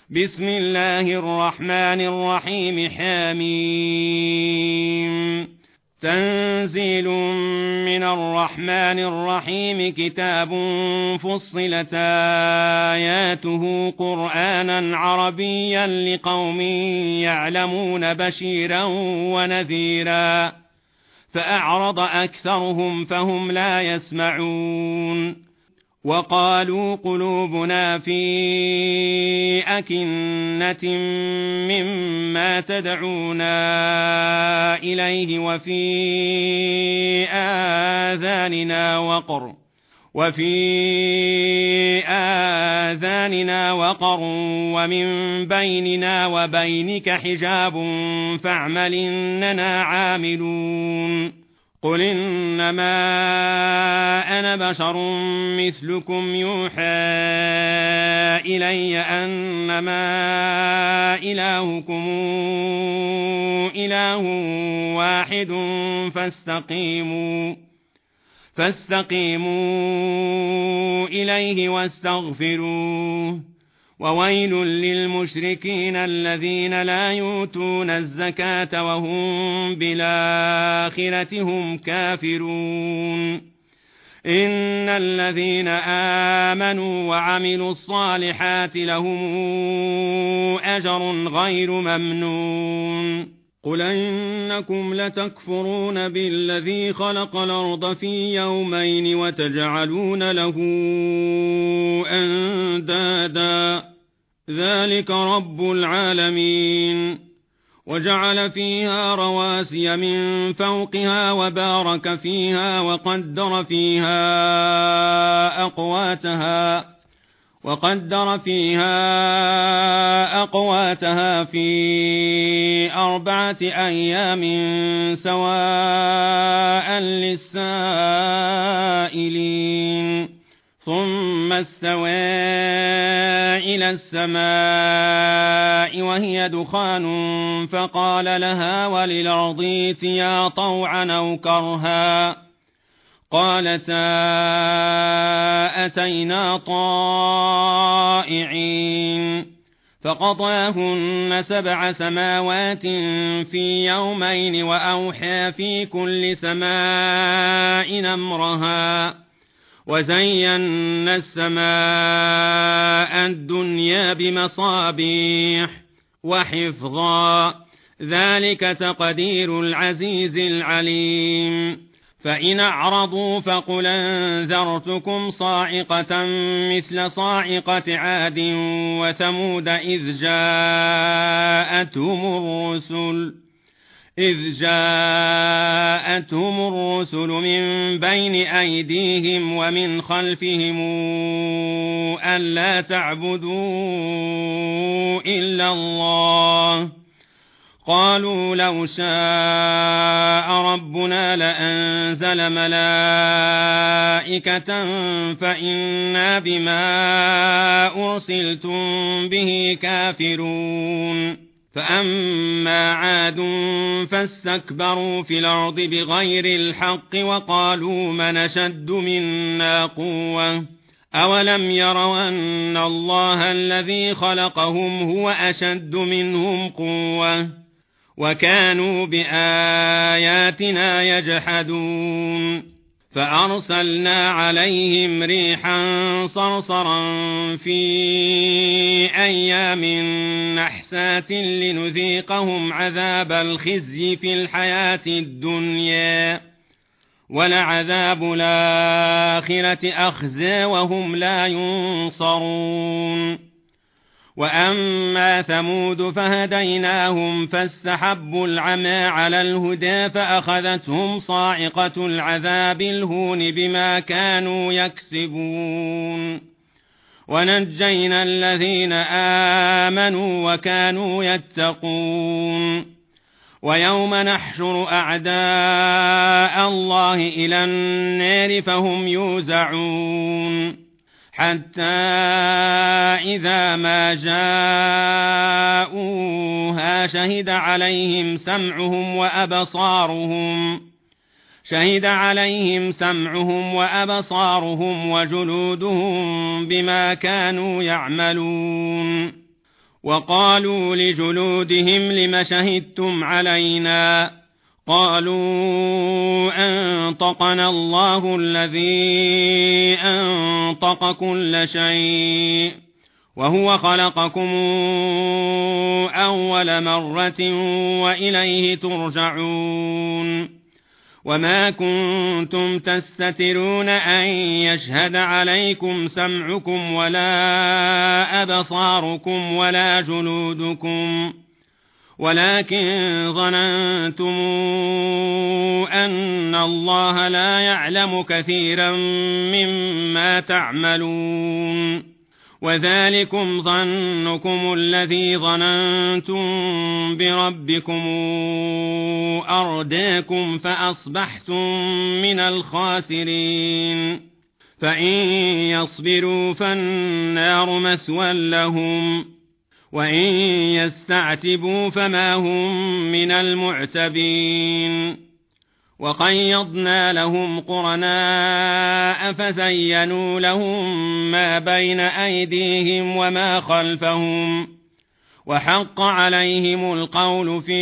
بسم الله الرحمن الرحيم حميم تنزيل من الرحمن الرحيم كتاب فصلت آياته قرآنا عربيا لقوم يعلمون بشيرا ونذيرا فأعرض أكثرهم فهم لا يسمعون وقالوا قلوبنا في أكنة مما تدعونا إليه وفي آذاننا وقر ومن بيننا وبينك حجاب فاعمل إننا عاملون قل إنما أنا بشر مثلكم يوحى إلي أنما إلهكم إله واحد فاستقيموا إليه واستغفروه وويل للمشركين الذين لا يؤتون الزكاة وهم بالآخرة هم كافرون إن الذين آمنوا وعملوا الصالحات لهم أجر غير ممنون قل إنكم لتكفرون بالذي خلق الأرض في يومين وتجعلون له أندادا ذلك رب العالمين وجعل فيها رواسي من فوقها وبارك فيها وقدر فيها أقواتها في 4 أيام سواء للسائلين ثم استوى إلى السماء وهي دخان فقال لها وللأرض ائتيا طوعا أو كرها قالتا أتينا طائعين فقضاهن 7 سماوات في يومين وأوحى في كل سماء أمرها وزينا السماء الدنيا بمصابيح وحفظا ذلك تقدير العزيز العليم فإن أعرضوا فقل أنذرتكم صاعقة مثل صاعقة عاد وثمود إذ جاءتهم الرسل من بين أيديهم ومن خلفهم ألا تعبدوا إلا الله قالوا لو شاء ربنا لأنزل ملائكة فإنا بما أرسلتم به كافرون فأما عاد فاستكبروا في الأرض بغير الحق وقالوا من أشد منا قوة أولم يروا أن الله الذي خلقهم هو أشد منهم قوة وكانوا بآياتنا يجحدون فأرسلنا عليهم ريحا صرصرا في أيام نحسات لنذيقهم عذاب الخزي في الحياة الدنيا ولعذاب الآخرة أخزى وهم لا ينصرون وأما ثمود فهديناهم فاستحبوا العمى على الهدى فأخذتهم صاعقة العذاب الهون بما كانوا يكسبون ونجينا الذين آمنوا وكانوا يتقون ويوم نحشر أعداء الله إلى النار فهم يوزعون حتى إذا ما جاءوها شهد عليهم سمعهم وأبصارهم وجلودهم بما كانوا يعملون وقالوا لجلودهم لم شهدتم علينا قالوا أنطقنا الله الذي أنطق كل شيء وهو خلقكم أول مرة وإليه ترجعون وما كنتم تستترون أن يشهد عليكم سمعكم ولا أبصاركم ولا جلودكم ولكن ظننتم أن الله لا يعلم كثيرا مما تعملون وذلكم ظنكم الذي ظننتم بربكم أرداكم فأصبحتم من الخاسرين فإن يصبروا فالنار مثوى لهم وإن يستعتبوا فما هم من المعتبين وقيضنا لهم قرناء فزينوا لهم ما بين أيديهم وما خلفهم وحق عليهم القول في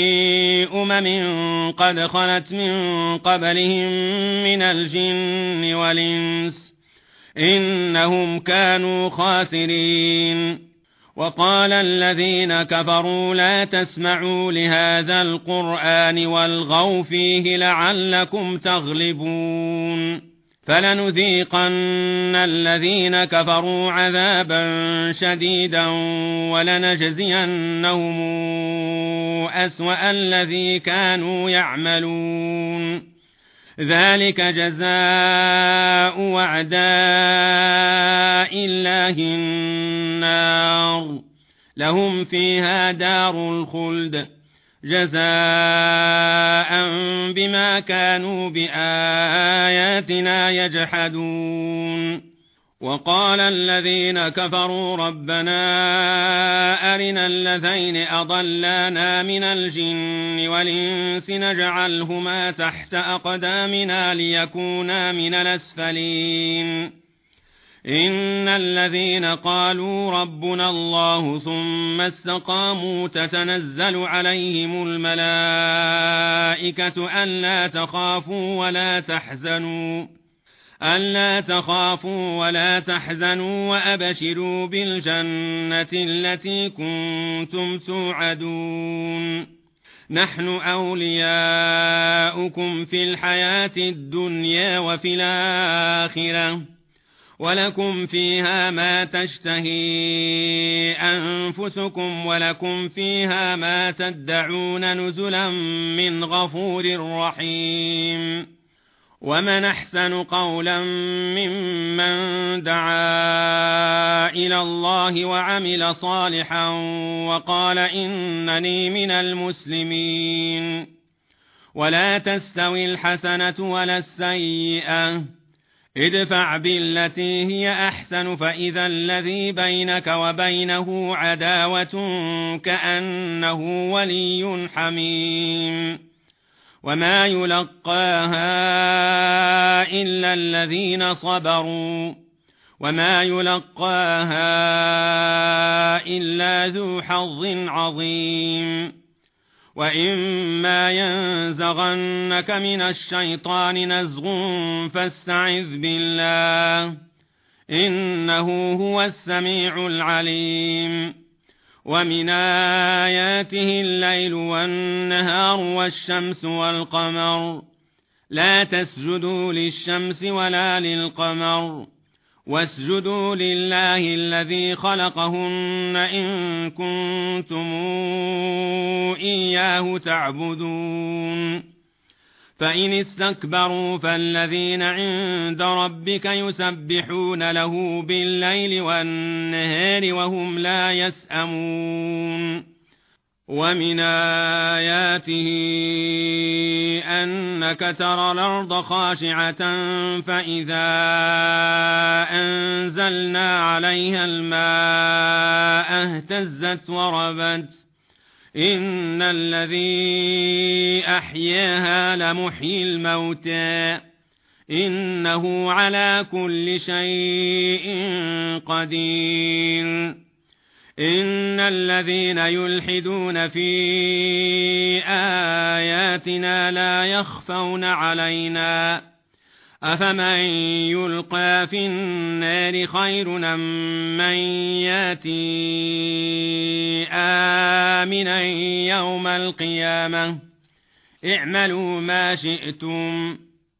قد خلت من قبلهم من الجن والإنس إنهم كانوا خاسرين وقال الذين كفروا لا تسمعوا لهذا القرآن والغوا فيه لعلكم تغلبون فلنذيقن الذين كفروا عذابا شديدا ولنجزينهم أسوأ الذي كانوا يعملون ذلك جزاء أعداء الله النار لهم فيها دار الخلد جزاء بما كانوا بآياتنا يجحدون وقال الذين كفروا ربنا أرنا الذين أضلانا من الجن والإنس نجعلهما تحت أقدامنا ليكونا من الأسفلين إن الذين قالوا ربنا الله ثم استقاموا تتنزل عليهم الملائكة ألا تخافوا ولا تحزنوا وأبشروا بالجنة التي كنتم توعدون نحن أولياؤكم في الحياة الدنيا وفي الآخرة ولكم فيها ما تشتهي أنفسكم ولكم فيها ما تدعون نزلا من غفور رحيم ومن أحسن قولا ممن دعا إلى الله وعمل صالحا وقال إنني من المسلمين ولا تستوي الحسنة ولا السيئة ادفع بالتي هي أحسن فإذا الذي بينك وبينه عداوة كأنه ولي حميم وما يلقاها إلا الذين صبروا وما يلقاها إلا ذو حظ عظيم وإما ينزغنك من الشيطان نزغ فاستعذ بالله إنه هو السميع العليم ومن آياته الليل والنهار والشمس والقمر لا تسجدوا للشمس ولا للقمر واسجدوا لله الذي خلقهن إن كنتم إياه تعبدون فإن استكبروا فالذين عند ربك يسبحون له بالليل والنهار وهم لا يسأمون ومن آياته أنك ترى الأرض خاشعة فإذا أنزلنا عليها الماء اهتزت وربت إن الذي أحياها لمحيي الموتى إنه على كل شيء قدير إن الذين يلحدون في آياتنا لا يخفون علينا أفمن يلقى في النار خير أم من ياتي آمنا يوم القيامة اعملوا ما شئتم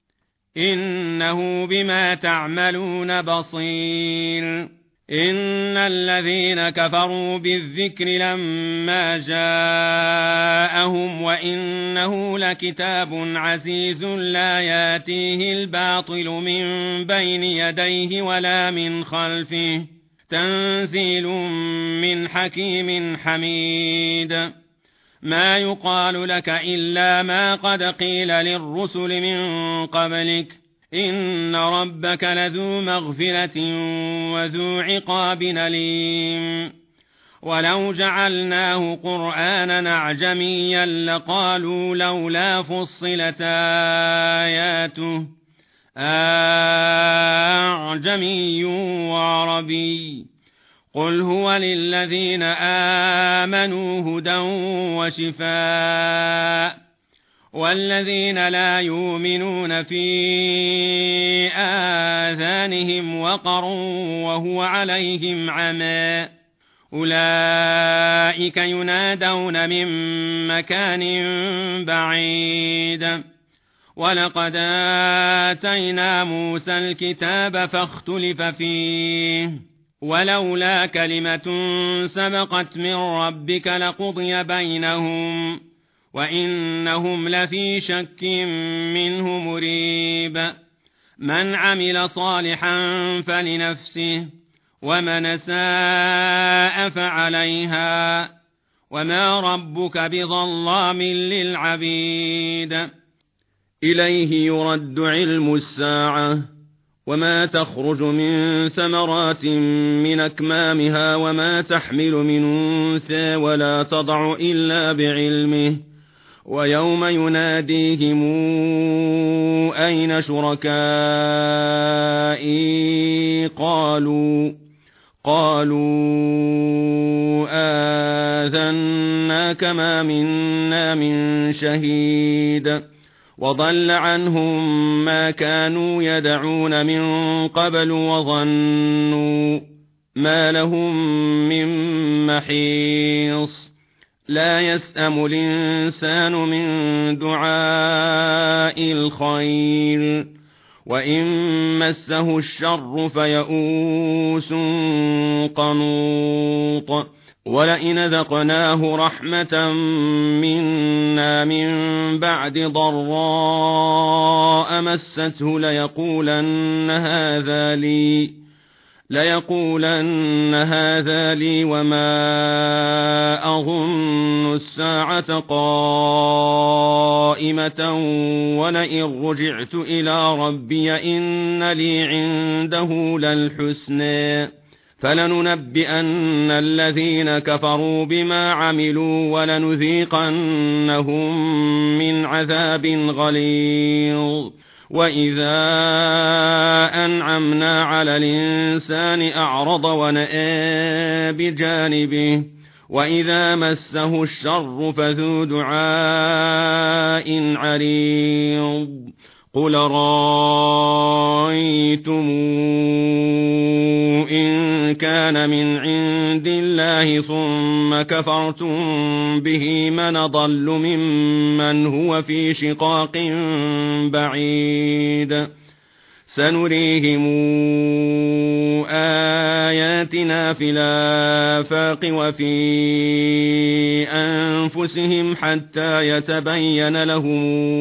إنه بما تعملون بصير. إن الذين كفروا بالذكر لما جاءهم وإنه لكتاب عزيز لا ياتيه الباطل من بين يديه ولا من خلفه تنزيل من حكيم حميد. ما يقال لك إلا ما قد قيل للرسل من قبلك إن ربك لذو مغفرة وذو عقاب أليم. ولو جعلناه قرآنا أعجميا لقالوا لولا فصلت آياته أعجمي وعربي قل هو للذين آمنوا هدى وشفاء والذين لا يؤمنون في آذانهم وقر وهو عليهم عمى أولئك ينادون من مكان بعيد. ولقد آتينا موسى الكتاب فاختلف فيه ولولا كلمة سبقت من ربك لقضي بينهم وإنهم لفي شك منه مريب. من عمل صالحا فلنفسه ومن أساء فعليها وما ربك بظلام للعبيد. إليه يرد علم الساعة وما تخرج من ثمرات من أكمامها وما تحمل من أنثى ولا تضع إلا بعلمه ويوم يناديهم أين شركائي قالوا آذناك ما منا من شهيد وضل عنهم ما كانوا يدعون من قبل وظنوا ما لهم من محيص. لا يسأم الإنسان من دعاء الخير وإن مسه الشر فيئوس قنوط. ولئن ذقناه رحمة منا من بعد ضراء مسته ليقولن هذا لي وما أظن الساعة قائمة ولئن رجعت إلى ربي إن لي عنده للحسنى فلننبئن الذين كفروا بما عملوا ولنذيقنهم من عذاب غليظ. وإذا أنعمنا على الإنسان أعرض ونأى بجانبه وإذا مسه الشر فذو دعاء عريض. قل رأيتم إن كان من عند الله ثم كفرتم به من ضل ممن هو في شقاق بعيد. سنريهم آياتنا في الآفاق وفي أنفسهم حتى يتبين لهم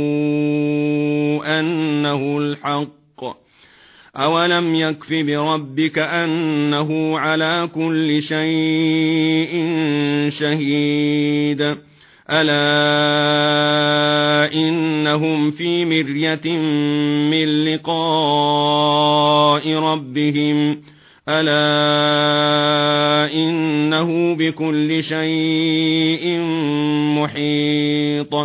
أنه الحق. أولم يكف بربك أنه على كل شيء شهيد. ألا إنهم في مرية من لقاء ربهم ألا إنه بكل شيء محيط.